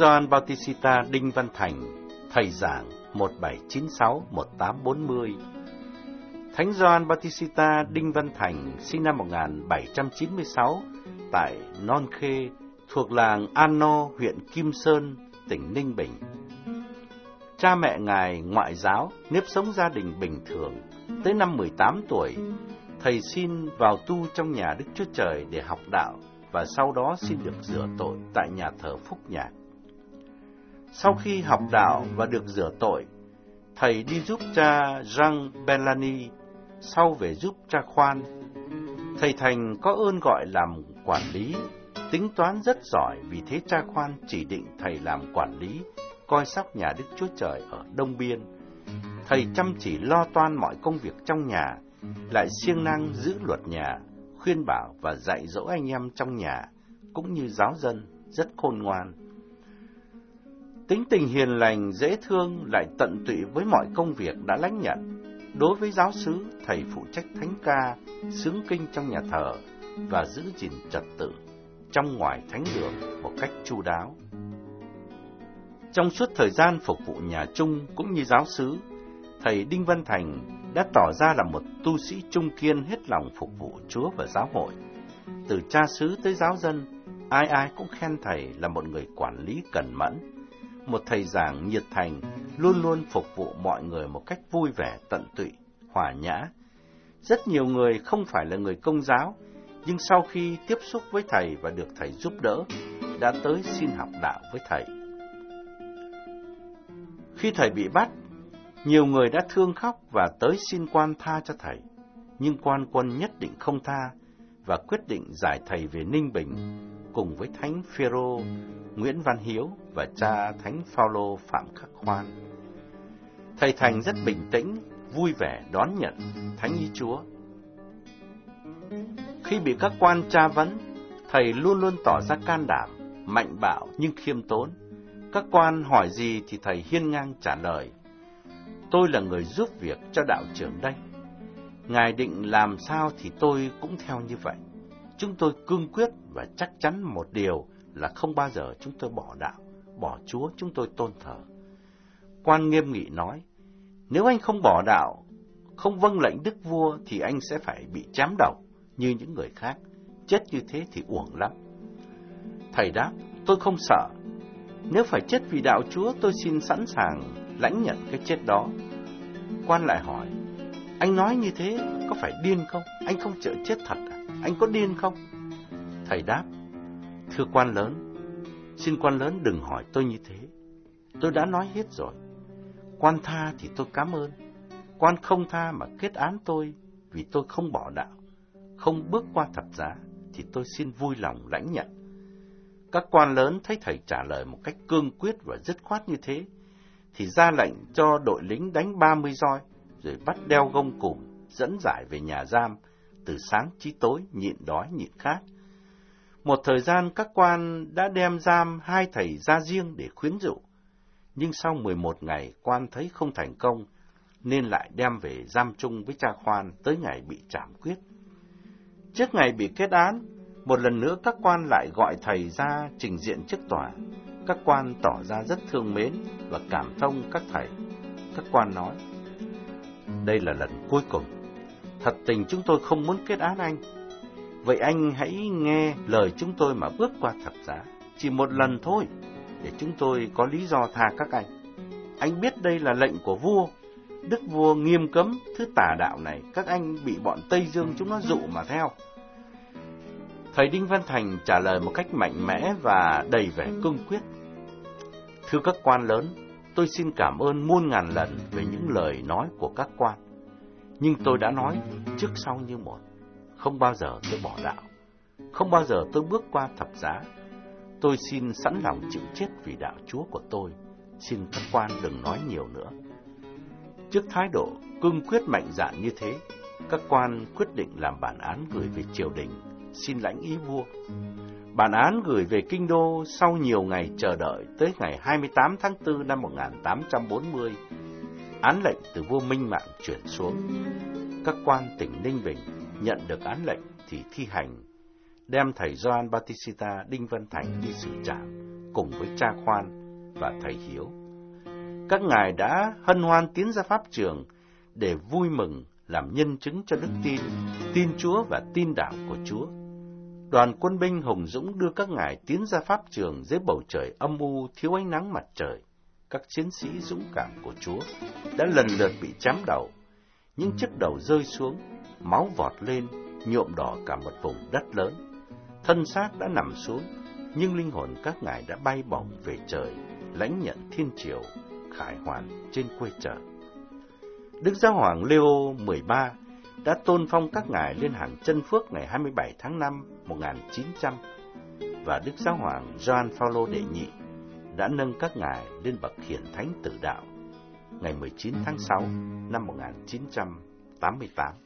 Gioan Bautista Đinh Văn Thành, thầy giảng 1796-1840. Thánh Gioan Bautista Đinh Văn Thành sinh năm 1796 tại Non Khê, thuộc làng An No, huyện Kim Sơn, tỉnh Ninh Bình. Cha mẹ Ngài ngoại giáo, nếp sống gia đình bình thường. Tới năm 18 tuổi, thầy xin vào tu trong nhà Đức Chúa Trời để học đạo và sau đó xin được rửa tội tại nhà thờ Phúc Nhạc. Sau khi học đạo và được rửa tội, thầy đi giúp cha Jean Bellamy, sau về giúp cha Khoan. Thầy Thành có ơn gọi làm quản lý, tính toán rất giỏi, vì thế cha Khoan chỉ định thầy làm quản lý, coi sóc nhà Đức Chúa Trời ở Đông Biên. Thầy chăm chỉ lo toan mọi công việc trong nhà, lại siêng năng giữ luật nhà, khuyên bảo và dạy dỗ anh em trong nhà, cũng như giáo dân, rất khôn ngoan. Tính tình hiền lành, dễ thương, lại tận tụy với mọi công việc đã lãnh nhận. Đối với giáo xứ, thầy phụ trách thánh ca, xướng kinh trong nhà thờ và giữ gìn trật tự trong ngoài thánh đường một cách chu đáo. Trong suốt thời gian phục vụ nhà chung cũng như giáo xứ, thầy Đinh Văn Thành đã tỏ ra là một tu sĩ trung kiên hết lòng phục vụ Chúa và giáo hội. Từ cha xứ tới giáo dân, ai ai cũng khen thầy là một người quản lý cẩn mẫn, một thầy giảng nhiệt thành, luôn luôn phục vụ mọi người một cách vui vẻ, tận tụy, hòa nhã. Rất nhiều người không phải là người Công giáo, nhưng sau khi tiếp xúc với thầy và được thầy giúp đỡ, đã tới xin học đạo với thầy. Khi thầy bị bắt, nhiều người đã thương khóc và tới xin quan tha cho thầy, nhưng quan quân nhất định không tha và quyết định giải thầy về Ninh Bình cùng với Thánh Phêrô Nguyễn Văn Hiếu và cha Thánh Phaolô Phạm Khắc Khoan. Thầy Thành rất bình tĩnh, vui vẻ đón nhận thánh ý Chúa. Khi bị các quan tra vấn, thầy luôn luôn tỏ ra can đảm, mạnh bạo nhưng khiêm tốn. Các quan hỏi gì thì thầy hiên ngang trả lời: tôi là người giúp việc cho đạo trưởng đây. Ngài định làm sao thì tôi cũng theo như vậy. Chúng tôi cương quyết và chắc chắn một điều là không bao giờ chúng tôi bỏ đạo, bỏ Chúa chúng tôi tôn thờ. Quan nghiêm nghị nói: nếu anh không bỏ đạo, không vâng lệnh đức vua thì anh sẽ phải bị chém đầu như những người khác. Chết như thế thì uổng lắm. Thầy đáp: tôi không sợ. Nếu phải chết vì đạo Chúa, tôi xin sẵn sàng lãnh nhận cái chết đó. Quan lại hỏi: anh nói như thế có phải điên không? Anh không sợ chết thật à? Anh có điên không? Thầy đáp: thưa quan lớn, xin quan lớn đừng hỏi tôi như thế. Tôi đã nói hết rồi. Quan tha thì tôi cảm ơn. Quan không tha mà kết án tôi vì tôi không bỏ đạo, không bước qua thập giá, thì tôi xin vui lòng lãnh nhận. Các quan lớn thấy thầy trả lời một cách cương quyết và dứt khoát như thế, thì ra lệnh cho đội lính đánh 30 roi, rồi bắt đeo gông cùm, dẫn giải về nhà giam, từ sáng chí tối, nhịn đói nhịn khát. Một thời gian các quan đã đem giam hai thầy ra riêng để khuyến dụ, nhưng sau 11 ngày quan thấy không thành công, nên lại đem về giam chung với cha Khoan tới ngày bị trảm quyết. Trước ngày bị kết án, một lần nữa các quan lại gọi thầy ra trình diện trước tòa. Các quan tỏ ra rất thương mến và cảm thông các thầy. Các quan nói: đây là lần cuối cùng. Thật tình chúng tôi không muốn kết án anh. Vậy anh hãy nghe lời chúng tôi mà bước qua thập giá. Chỉ một lần thôi, để chúng tôi có lý do tha các anh. Anh biết đây là lệnh của vua. Đức vua nghiêm cấm thứ tà đạo này. Các anh bị bọn Tây Dương chúng nó dụ mà theo. Thầy Đinh Văn Thành trả lời một cách mạnh mẽ và đầy vẻ cương quyết: thưa các quan lớn, tôi xin cảm ơn muôn ngàn lần về những lời nói của các quan. Nhưng tôi đã nói trước sau như một. Không bao giờ tôi bỏ đạo. Không bao giờ tôi bước qua thập giá. Tôi xin sẵn lòng chịu chết vì đạo Chúa của tôi. Xin các quan đừng nói nhiều nữa. Trước thái độ cương quyết mạnh dạn như thế, các quan quyết định làm bản án gửi về triều đình, xin lãnh ý vua. Bản án gửi về kinh đô sau nhiều ngày chờ đợi, tới ngày 28 tháng 4 năm 1840, án lệnh từ vua Minh Mạng chuyển xuống. Các quan tỉnh Ninh Bình nhận được án lệnh thì thi hành, đem thầy Gioan Bautista Đinh Văn Thành đi xử trảm cùng với cha Khoan và thầy Hiếu. Các ngài đã hân hoan tiến ra pháp trường để vui mừng làm nhân chứng cho đức tin, tin Chúa và tin đạo của Chúa. Đoàn quân binh hùng dũng đưa các ngài tiến ra pháp trường dưới bầu trời âm u thiếu ánh nắng mặt trời. Các chiến sĩ dũng cảm của Chúa đã lần lượt bị chém đầu. Những chiếc đầu rơi xuống, máu vọt lên, nhuộm đỏ cả một vùng đất lớn. Thân xác đã nằm xuống, nhưng linh hồn các ngài đã bay bổng về trời, lãnh nhận thiên triều, khải hoàn trên quê trời. Đức Giáo hoàng Leo XIII đã tôn phong các ngài lên hàng chân phước ngày 27 tháng 5 1900 và Đức Giáo hoàng Gioan Phaolô đệ nhị đã nâng các ngài lên bậc hiển thánh tử đạo ngày 19 tháng 6 năm 1988.